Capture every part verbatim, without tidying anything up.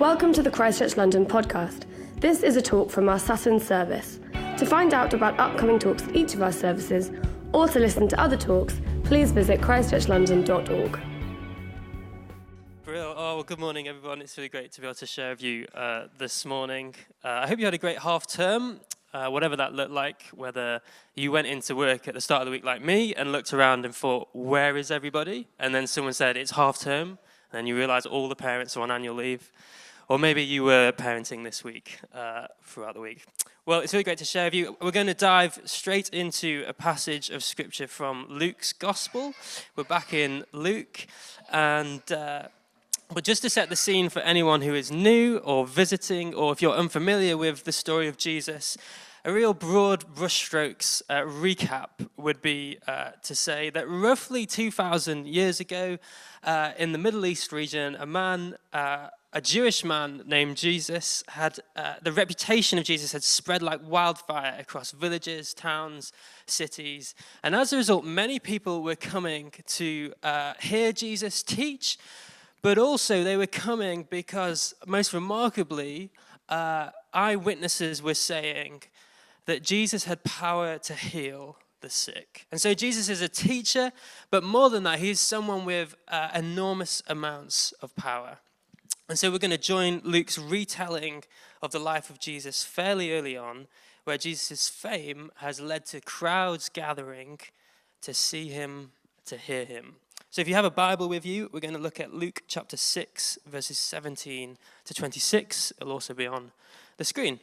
Welcome to the Christchurch London podcast. This is a talk from our Sutton service. To find out about upcoming talks at each of our services, or to listen to other talks, please visit christchurch london dot org. Brilliant. Oh, well, good morning, everyone. It's really great to be able to share with you uh, this morning. Uh, I hope you had a great half term, uh, whatever that looked like, whether you went into work at the start of the week like me and looked around and thought, where is everybody? And then someone said, it's half term, and then you realize all the parents are on annual leave. Or maybe you were parenting this week, uh, throughout the week. Well, it's really great to share with you. We're going to dive straight into a passage of scripture from Luke's Gospel. We're back in Luke, and uh, but just to set the scene for anyone who is new or visiting, or if you're unfamiliar with the story of Jesus, a real broad brushstrokes uh, recap would be uh, to say that roughly two thousand years ago, uh, in the Middle East region, a man... Uh, A Jewish man named Jesus had, uh, the reputation of Jesus had spread like wildfire across villages, towns, cities. And as a result, many people were coming to uh, hear Jesus teach, but also they were coming because, most remarkably, uh, eyewitnesses were saying that Jesus had power to heal the sick. And so Jesus is a teacher, but more than that, he's someone with uh, enormous amounts of power. And so we're going to join Luke's retelling of the life of Jesus fairly early on, where Jesus' fame has led to crowds gathering to see him, to hear him. So if you have a Bible with you, we're going to look at Luke chapter six, verses seventeen to twenty-six. It'll also be on the screen.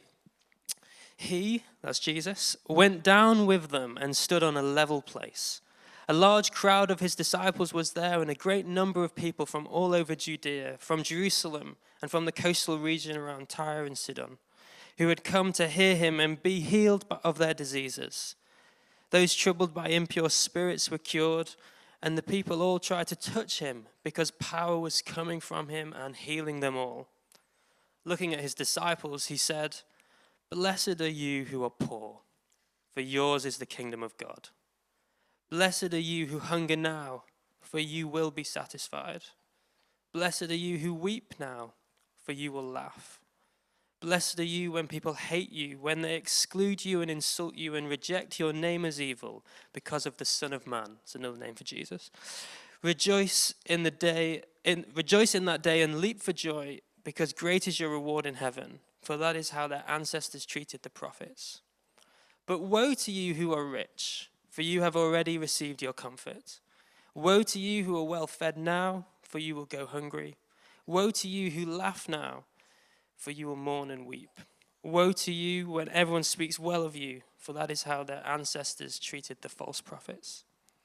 He, that's Jesus, went down with them and stood on a level place. A large crowd of his disciples was there, and a great number of people from all over Judea, from Jerusalem, and from the coastal region around Tyre and Sidon, who had come to hear him and be healed of their diseases. Those troubled by impure spirits were cured, and the people all tried to touch him, because power was coming from him and healing them all. Looking at his disciples, he said, "Blessed are you who are poor, for yours is the kingdom of God. Blessed are you who hunger now, for you will be satisfied. Blessed are you who weep now, for you will laugh. Blessed are you when people hate you, when they exclude you and insult you and reject your name as evil because of the Son of Man." It's another name for Jesus. Rejoice in the day, in, rejoice in that day and leap for joy, because great is your reward in heaven, for that is how their ancestors treated the prophets. But woe to you who are rich, for you have already received your comfort. Woe to you who are well fed now, for you will go hungry. Woe to you who laugh now, for you will mourn and weep. Woe to you when everyone speaks well of you, for that is how their ancestors treated the false prophets.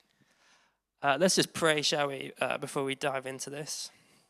Uh, let's just pray, shall we, uh, before we dive into this.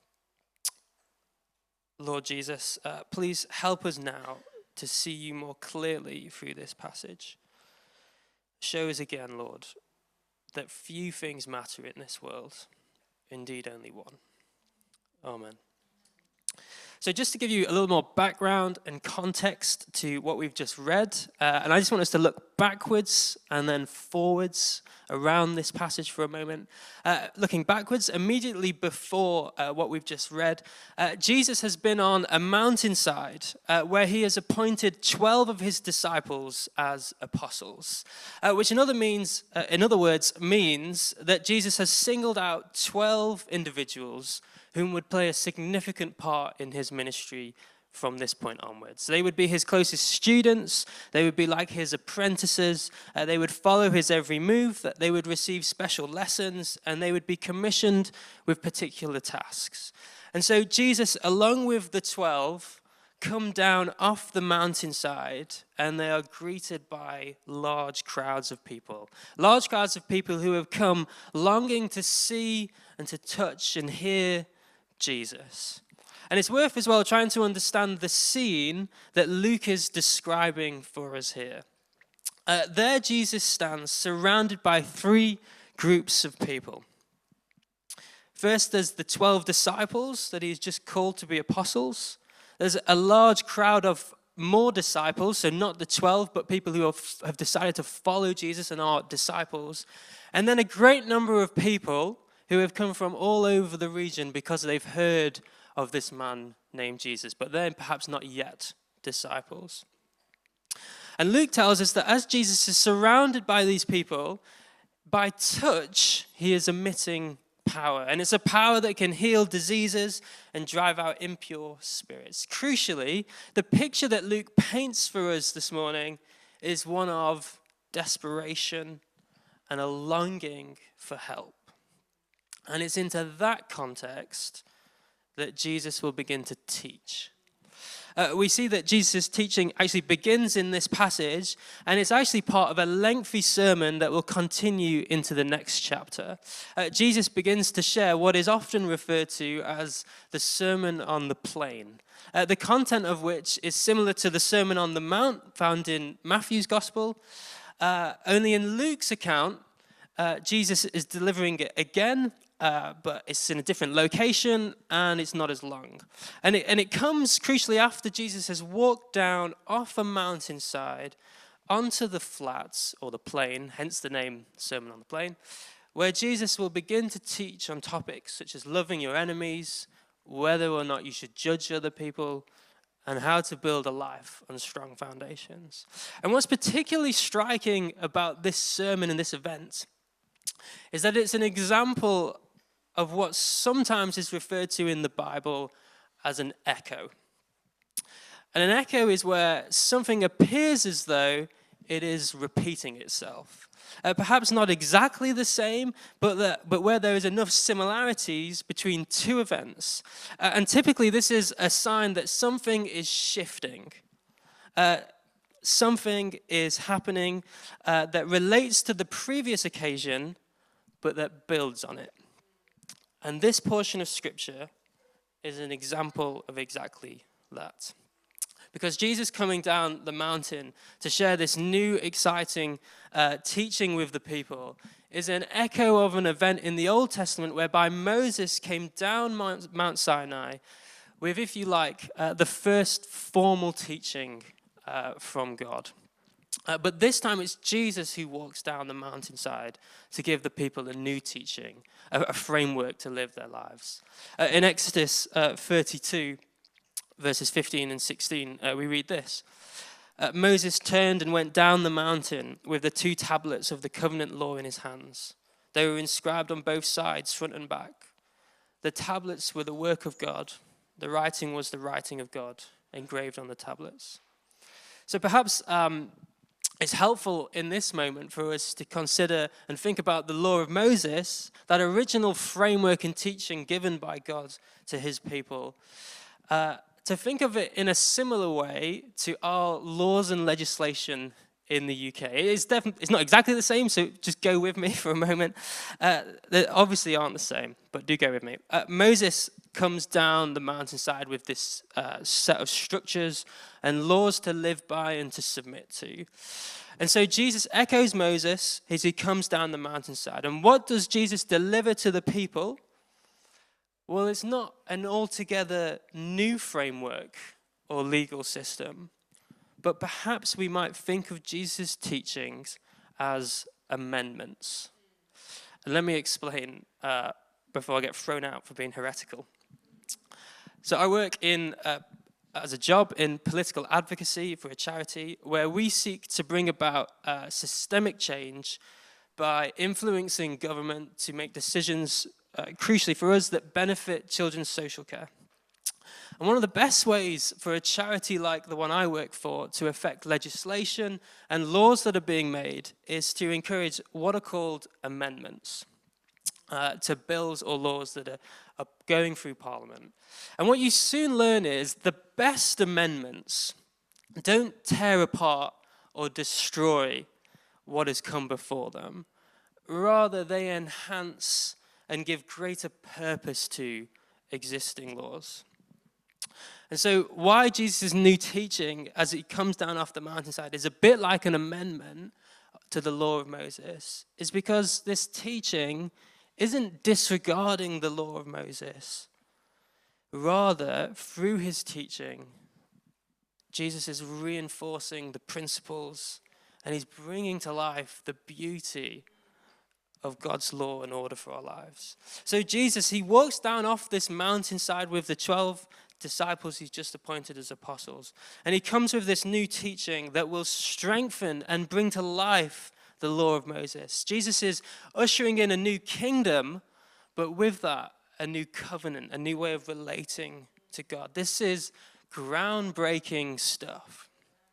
Lord Jesus, uh, please help us now to see you more clearly through this passage. Show us again, Lord, that few things matter in this world, indeed only one. Amen. So just to give you a little more background and context to what we've just read, uh, and I just want us to look backwards and then forwards around this passage for a moment. Uh, looking backwards, immediately before uh, what we've just read, uh, Jesus has been on a mountainside uh, where he has appointed twelve of his disciples as apostles, uh, which in other means, uh, in other words, means that Jesus has singled out twelve individuals whom would play a significant part in his ministry from this point onwards. They would be his closest students, they would be like his apprentices, uh, they would follow his every move, that they would receive special lessons, and they would be commissioned with particular tasks. And so Jesus, along with the twelve, come down off the mountainside, and they are greeted by large crowds of people. Large crowds of people who have come longing to see and to touch and hear Jesus. And it's worth as well trying to understand the scene that Luke is describing for us here. Uh, there Jesus stands surrounded by three groups of people. First, there's the twelve disciples that he's just called to be apostles. There's a large crowd of more disciples, so not the twelve, but people who have, have decided to follow Jesus and are disciples. And then a great number of people who have come from all over the region because they've heard of this man named Jesus, but they're perhaps not yet disciples. And Luke tells us that as Jesus is surrounded by these people, by touch, he is emitting power. And it's a power that can heal diseases and drive out impure spirits. Crucially, the picture that Luke paints for us this morning is one of desperation and a longing for help. And it's into that context that Jesus will begin to teach. Uh, we see that Jesus' teaching actually begins in this passage, and it's actually part of a lengthy sermon that will continue into the next chapter. Uh, Jesus begins to share what is often referred to as the Sermon on the Plain, uh, the content of which is similar to the Sermon on the Mount found in Matthew's Gospel, uh, only in Luke's account, uh, Jesus is delivering it again, Uh, but it's in a different location, and it's not as long. And it, and it comes crucially after Jesus has walked down off a mountainside onto the flats, or the plain, hence the name Sermon on the Plain, where Jesus will begin to teach on topics such as loving your enemies, whether or not you should judge other people, and how to build a life on strong foundations. And what's particularly striking about this sermon and this event is that it's an example of what sometimes is referred to in the Bible as an echo. And an echo is where something appears as though it is repeating itself. Uh, perhaps not exactly the same, but, the, but where there is enough similarities between two events. Uh, and typically this is a sign that something is shifting. Uh, something is happening uh, that relates to the previous occasion, but that builds on it. And this portion of Scripture is an example of exactly that. Because Jesus coming down the mountain to share this new, exciting uh, teaching with the people is an echo of an event in the Old Testament whereby Moses came down Mount, Mount Sinai with, if you like, uh, the first formal teaching uh, from God. Uh, but this time it's Jesus who walks down the mountainside to give the people a new teaching, a, a framework to live their lives. Uh, in Exodus uh, thirty-two, verses fifteen and sixteen, uh, we read this. Uh, Moses turned and went down the mountain with the two tablets of the covenant law in his hands. They were inscribed on both sides, front and back. The tablets were the work of God. The writing was the writing of God, engraved on the tablets. So perhaps Um, It's helpful in this moment for us to consider and think about the law of Moses, that original framework and teaching given by God to his people, uh, to think of it in a similar way to our laws and legislation in the U K. It is definitely, it's not exactly the same, so just go with me for a moment. Uh, they obviously aren't the same, but do go with me. Uh, Moses comes down the mountainside with this uh, set of structures and laws to live by and to submit to. And so Jesus echoes Moses as he comes down the mountainside. And what does Jesus deliver to the people? Well, it's not an altogether new framework or legal system, but perhaps we might think of Jesus' teachings as amendments. And let me explain uh, before I get thrown out for being heretical. So I work in uh, as a job in political advocacy for a charity where we seek to bring about uh, systemic change by influencing government to make decisions, uh, crucially for us, that benefit children's social care. And one of the best ways for a charity like the one I work for to affect legislation and laws that are being made is to encourage what are called amendments uh, to bills or laws that are, are going through Parliament. And what you soon learn is the best amendments don't tear apart or destroy what has come before them. Rather, they enhance and give greater purpose to existing laws. And so why Jesus' new teaching as he comes down off the mountainside is a bit like an amendment to the law of Moses is because this teaching isn't disregarding the law of Moses. Rather, through his teaching, Jesus is reinforcing the principles and he's bringing to life the beauty of God's law and order for our lives. So Jesus, he walks down off this mountainside with the twelve disciples he's just appointed as apostles. And he comes with this new teaching that will strengthen and bring to life the law of Moses. Jesus is ushering in a new kingdom, but with that, a new covenant, a new way of relating to God. This is groundbreaking stuff.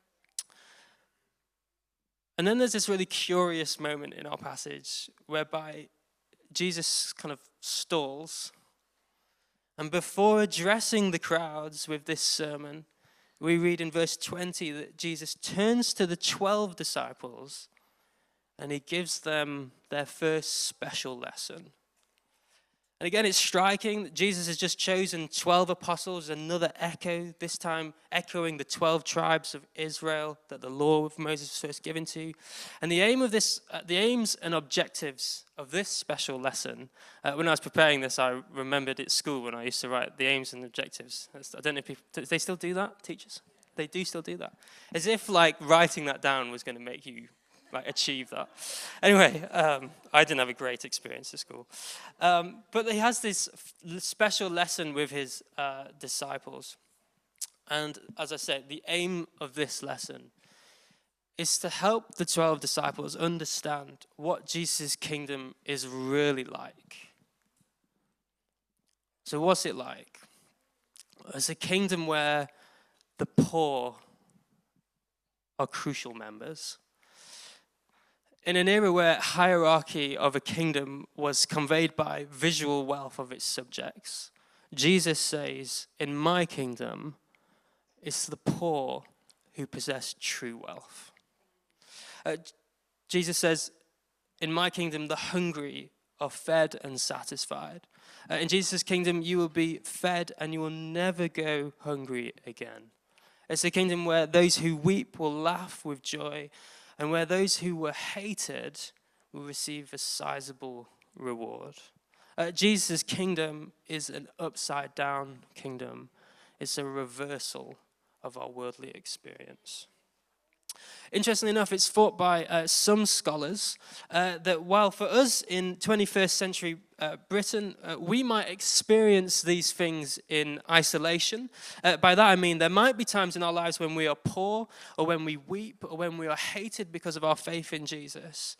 And then there's this really curious moment in our passage whereby Jesus kind of stalls. And before addressing the crowds with this sermon, we read in verse twenty that Jesus turns to the twelve disciples and he gives them their first special lesson. And again, it's striking that Jesus has just chosen twelve apostles, another echo, this time echoing the twelve tribes of Israel that the law of Moses was first given to. And the aim of this, uh, the aims and objectives of this special lesson, uh, when I was preparing this, I remembered at school when I used to write the aims and objectives. I don't know if people, do they still do that, teachers? They do still do that. As if like writing that down was going to make you like achieve that. Anyway, um, I didn't have a great experience at school. Um, but he has this f- special lesson with his uh, disciples. And as I said, the aim of this lesson is to help the twelve disciples understand what Jesus' kingdom is really like. So what's it like? It's a kingdom where the poor are crucial members. In an era where hierarchy of a kingdom was conveyed by visual wealth of its subjects, Jesus says, in my kingdom, it's the poor who possess true wealth. Uh, Jesus says, in my kingdom, the hungry are fed and satisfied. Uh, in Jesus' kingdom, you will be fed and you will never go hungry again. It's a kingdom where those who weep will laugh with joy, and where those who were hated will receive a sizable reward. Uh, Jesus' kingdom is an upside-down kingdom. It's a reversal of our worldly experience. Interestingly enough, it's thought by uh, some scholars uh, that while for us in twenty-first century uh, Britain, uh, we might experience these things in isolation. Uh, by that I mean there might be times in our lives when we are poor or when we weep or when we are hated because of our faith in Jesus.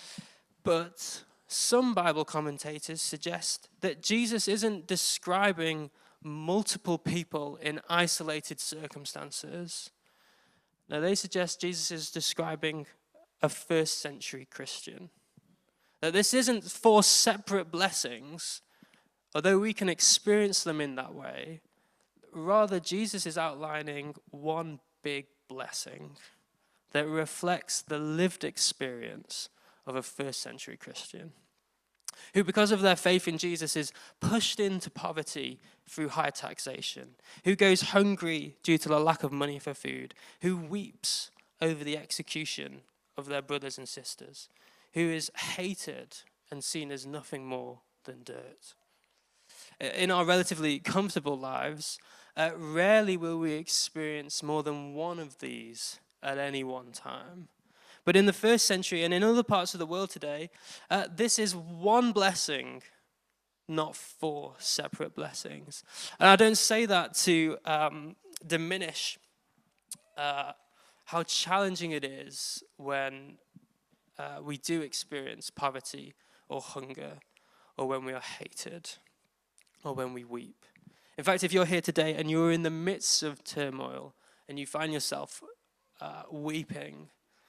But some Bible commentators suggest that Jesus isn't describing multiple people in isolated circumstances. Now, they suggest Jesus is describing a first century Christian. That this isn't four separate blessings, although we can experience them in that way. Rather, Jesus is outlining one big blessing that reflects the lived experience of a first century Christian, who because of their faith in Jesus is pushed into poverty through high taxation, who goes hungry due to the lack of money for food, who weeps over the execution of their brothers and sisters, who is hated and seen as nothing more than dirt. In our relatively comfortable lives, uh, rarely will we experience more than one of these at any one time. But in the first century and in other parts of the world today, uh, this is one blessing, not four separate blessings. And I don't say that to um, diminish uh, how challenging it is when uh, we do experience poverty or hunger, or when we are hated, or when we weep. In fact, if you're here today and you're in the midst of turmoil and you find yourself uh, weeping,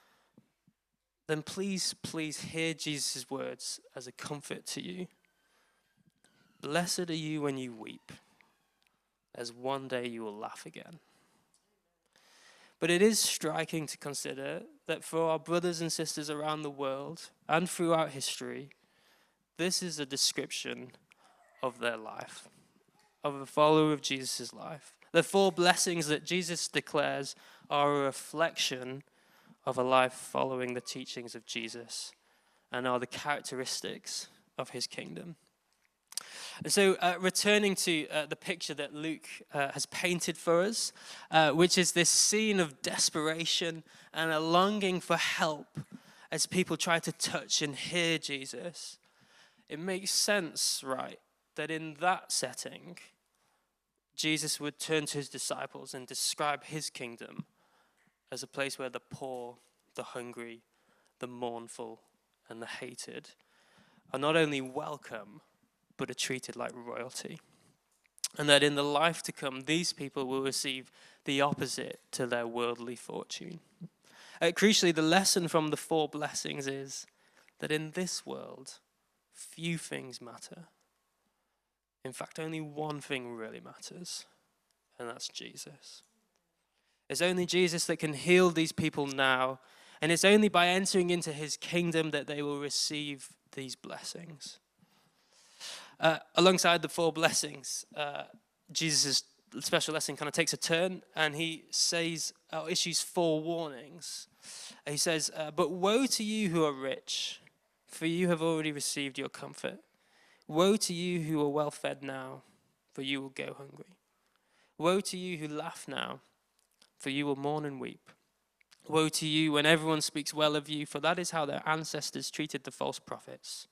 then please, please hear Jesus' words as a comfort to you. Blessed are you when you weep, as one day you will laugh again. But it is striking to consider that for our brothers and sisters around the world and throughout history, this is a description of their life, of a follower of Jesus' life. The four blessings that Jesus declares are a reflection of a life following the teachings of Jesus and are the characteristics of his kingdom. And so uh, returning to uh, the picture that Luke uh, has painted for us, uh, which is this scene of desperation and a longing for help. as people try to touch and hear Jesus, it makes sense, right, that in that setting, Jesus would turn to his disciples and describe his kingdom as a place where the poor, the hungry, the mournful, and the hated are not only welcome, but are treated like royalty. And that in the life to come, these people will receive the opposite to their worldly fortune. Uh, crucially, the lesson from the four blessings is that in this world, few things matter. In fact, only one thing really matters, and that's Jesus. It's only Jesus that can heal these people now, and it's only by entering into his kingdom that they will receive these blessings. Uh, alongside the four blessings, uh, Jesus' special lesson kind of takes a turn, and he says, or issues four warnings. He says, uh, but woe to you who are rich, for you have already received your comfort. Woe to you who are well fed now, for you will go hungry. Woe to you who laugh now, for you will mourn and weep. Woe to you when everyone speaks well of you, for that is how their ancestors treated the false prophets.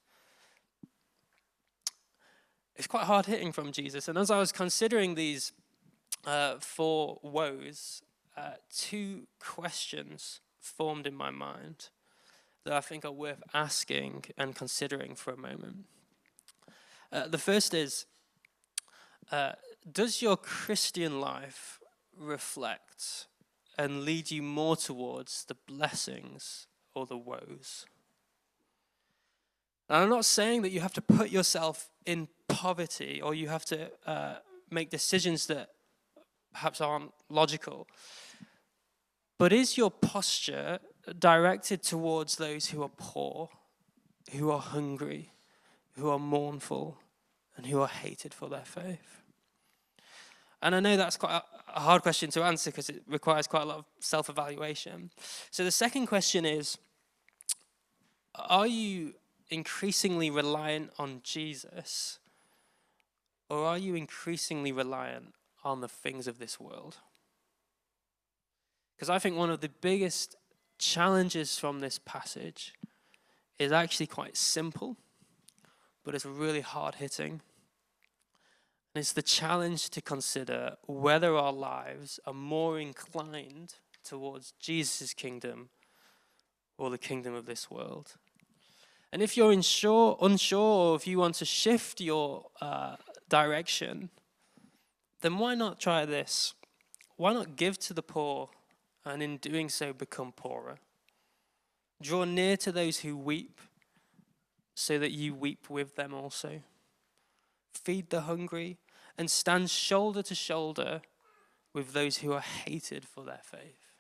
It's quite hard hitting from Jesus. And as I was considering these uh, four woes, uh, two questions formed in my mind that I think are worth asking and considering for a moment. Uh, the first is, uh, does your Christian life reflect and lead you more towards the blessings or the woes? And I'm not saying that you have to put yourself in poverty or you have to uh, make decisions that perhaps aren't logical. But is your posture directed towards those who are poor, who are hungry, who are mournful, and who are hated for their faith? And I know that's quite a hard question to answer because it requires quite a lot of self-evaluation. So the second question is, are you increasingly reliant on Jesus, or are you increasingly reliant on the things of this world? Because I think one of the biggest challenges from this passage is actually quite simple, but it's really hard-hitting. And it's the challenge to consider whether our lives are more inclined towards Jesus' kingdom or the kingdom of this world. And if you're unsure, unsure or if you want to shift your uh, direction, then why not try this? Why not give to the poor and in doing so become poorer? Draw near to those who weep so that you weep with them also. Feed the hungry and stand shoulder to shoulder with those who are hated for their faith.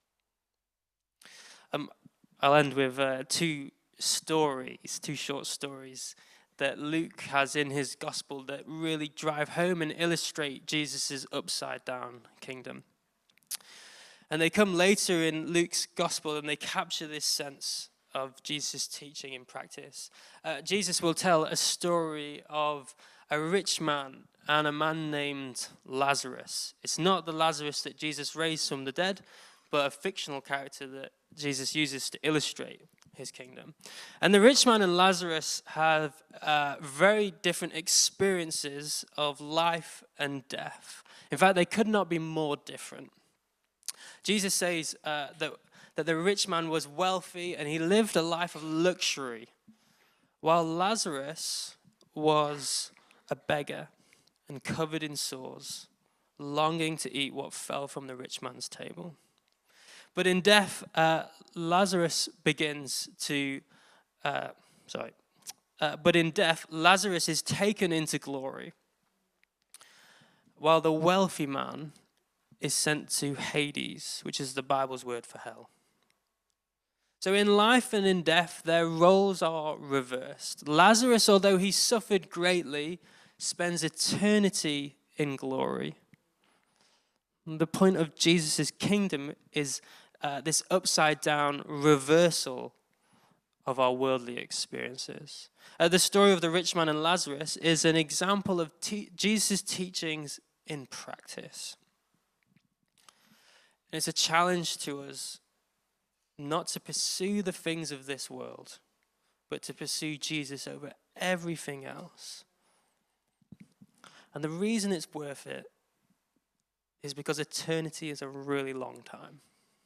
Um, I'll end with uh, two stories, two short stories that Luke has in his gospel that really drive home and illustrate Jesus' upside down kingdom. And they come later in Luke's gospel and they capture this sense of Jesus' teaching in practice. Uh, Jesus will tell a story of a rich man and a man named Lazarus. It's not the Lazarus that Jesus raised from the dead, but a fictional character that Jesus uses to illustrate his kingdom. And the rich man and Lazarus have uh, very different experiences of life and death. In fact, they could not be more different. Jesus says uh, that, that the rich man was wealthy and he lived a life of luxury, while Lazarus was a beggar and covered in sores, longing to eat what fell from the rich man's table. But in death, uh, Lazarus begins to, uh, sorry, uh, but in death, Lazarus is taken into glory, while the wealthy man is sent to Hades, which is the Bible's word for hell. So in life and in death, their roles are reversed. Lazarus, although he suffered greatly, spends eternity in glory. And the point of Jesus' kingdom is uh, this upside-down reversal of our worldly experiences. Uh, the story of the rich man and Lazarus is an example of te- Jesus' teachings in practice. And it's a challenge to us not to pursue the things of this world, but to pursue Jesus over everything else. And the reason it's worth it is because eternity is a really long time.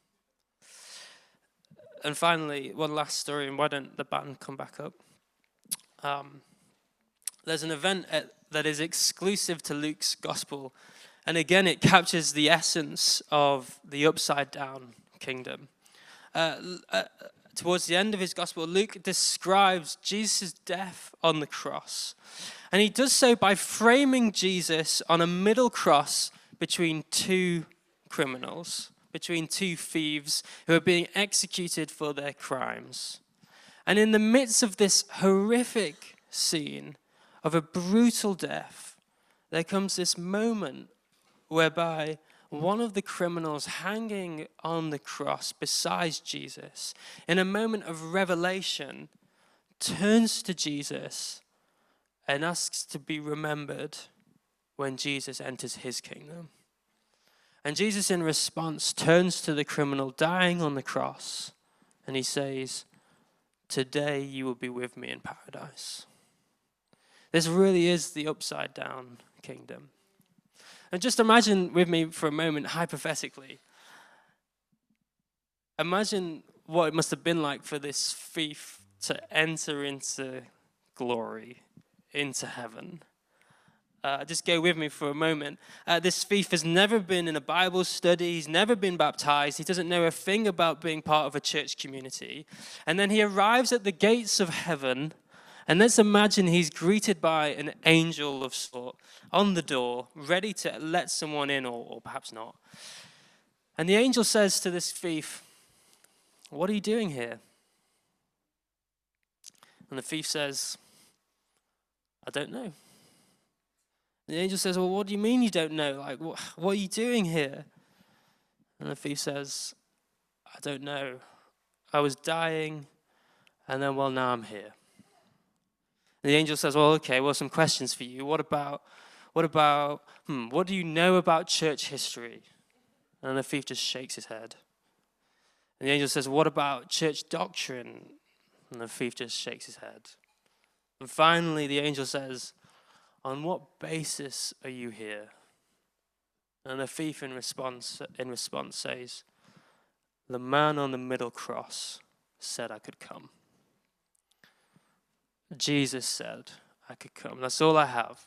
And finally, one last story, and why don't the band come back up? Um, there's an event at, that is exclusive to Luke's gospel. And again, it captures the essence of the upside down kingdom. Uh, uh, towards the end of his gospel, Luke describes Jesus' death on the cross. And he does so by framing Jesus on a middle cross between two criminals, between two thieves who are being executed for their crimes. And in the midst of this horrific scene of a brutal death, there comes this moment whereby one of the criminals hanging on the cross beside Jesus, in a moment of revelation, turns to Jesus and asks to be remembered when Jesus enters his kingdom. And Jesus, in response, turns to the criminal dying on the cross, and he says, "Today you will be with me in paradise." This really is the upside down kingdom. And just imagine with me for a moment, hypothetically, imagine what it must have been like for this thief to enter into glory, into heaven. Uh, just go with me for a moment. Uh, this thief has never been in a Bible study. He's never been baptized. He doesn't know a thing about being part of a church community. And then he arrives at the gates of heaven. And let's imagine he's greeted by an angel of sort on the door, ready to let someone in, or, or perhaps not. And the angel says to this thief, "What are you doing here?" And the thief says, "I don't know." And the angel says, "Well, what do you mean you don't know? Like, what, what are you doing here?" And the thief says, "I don't know. I was dying, and then, well, now I'm here." And the angel says, "Well, okay, well, some questions for you. What about, what about, hmm, what do you know about church history?" And the thief just shakes his head. And the angel says, "What about church doctrine?" And the thief just shakes his head. And finally, the angel says, "On what basis are you here?" And the thief in response, in response says, "The man on the middle cross said I could come. Jesus said I could come. That's all I have."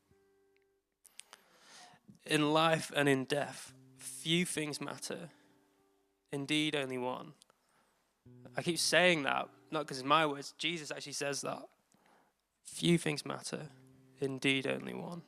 In life and in death, few things matter. Indeed, only one. I keep saying that, not because it's my words. Jesus actually says that. Few things matter. Indeed, only one.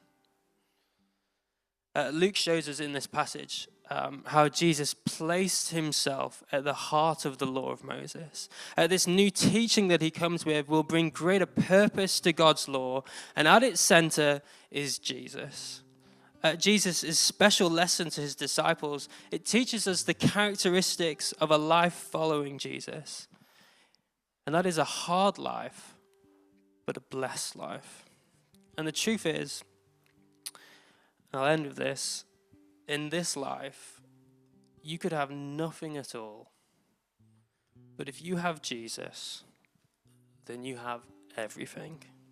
Uh, Luke shows us in this passage um, how Jesus placed himself at the heart of the law of Moses. Uh, this new teaching that he comes with will bring greater purpose to God's law, and at its center is Jesus. Uh, Jesus' special lesson to his disciples, it teaches us the characteristics of a life following Jesus. And that is a hard life, but a blessed life. And the truth is, I'll end with this. In this life, you could have nothing at all. But if you have Jesus, then you have everything.